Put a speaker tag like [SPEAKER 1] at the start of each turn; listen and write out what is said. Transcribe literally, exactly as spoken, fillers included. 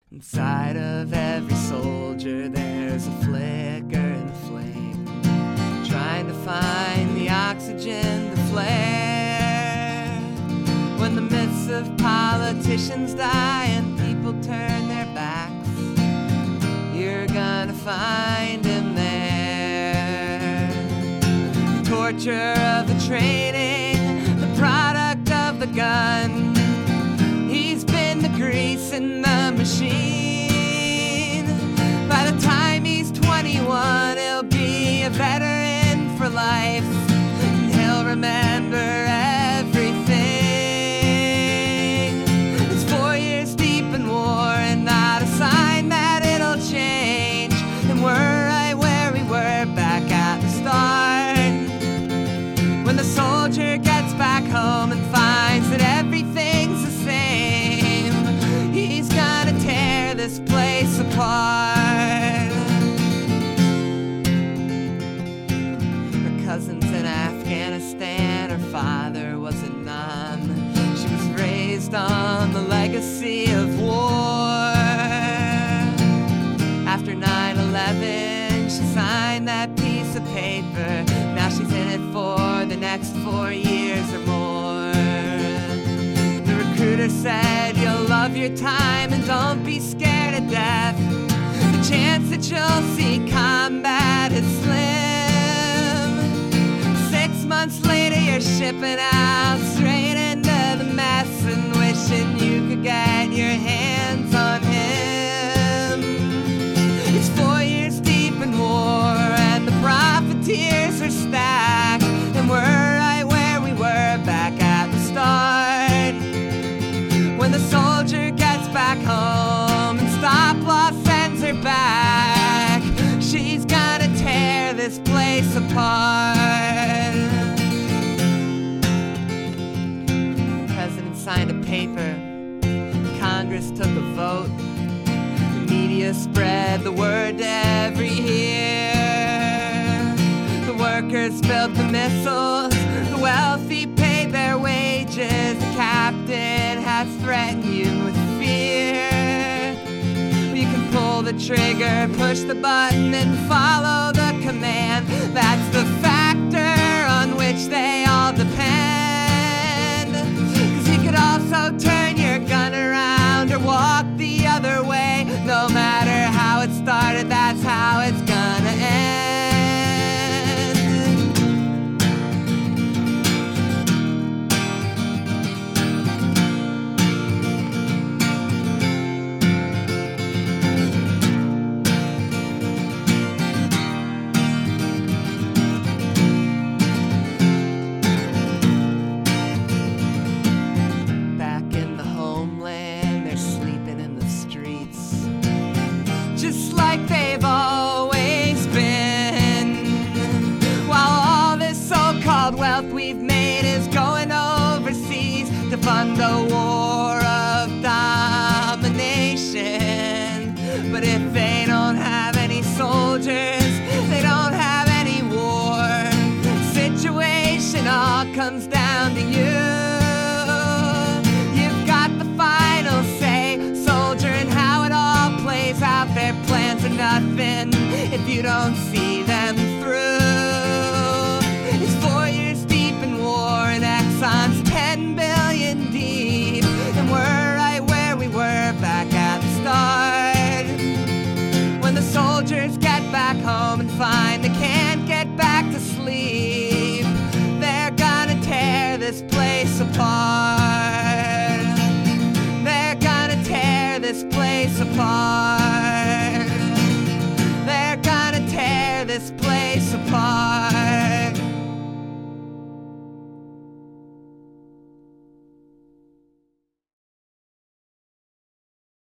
[SPEAKER 1] Inside of every soldier there's a flicker and a flame, trying to find the oxygen to flare. When the myths of politicians die and people turn their backs, you're gonna find him there. The torture of the training, the product of the gun, he's been the grease in the machine. By the time he's twenty-one, he'll be a veteran for life, and he'll remember everything. It's four years deep in war and not a sign that it'll change. And we're right where we were back at the start. When the soldier gets back home and finds that everything's the same, he's gonna tear this place apart. Her cousin's in Afghanistan, her father was a nun. She was raised on the legacy of war. After nine eleven, she signed that piece of paper. Now she's in it for the next four years or more. The recruiter said, you'll love your time and don't be scared of death. The chance that you'll see combat is slim. Six months later, you're shipping out straight into the mess and wishing you could get your hands on him. It's four years deep in war and the profiteers are stacked, and we're right where we were back at the start. When the soldier gets back home and stop loss sends her back, she's gonna tear this place apart. The president signed a paper, Congress took a vote, the media spread the word to every ear. The workers built the missiles, the wealthy paid their wages, the captain has threatened you with fear. You can pull the trigger, push the button and follow the command. That's the factor on which they all depend. Cause you could also turn your gun around or walk the other way. No matter how it started, that's how it's gonna end. Like they've always been, while all this so-called wealth we've made is going overseas to fund a war of domination. But if they don't have any soldiers, they don't have any war. Situation all comes down to you. You've got the final say, soldier, and how it all plays out. Their plans are nothing if you don't see them through. It's four years deep in war and Exxon's ten billion deep, and we're right where we were back at the start. When the soldiers get back home and find they can't get back to sleep, they're gonna tear this place apart. They're gonna tear this place apart.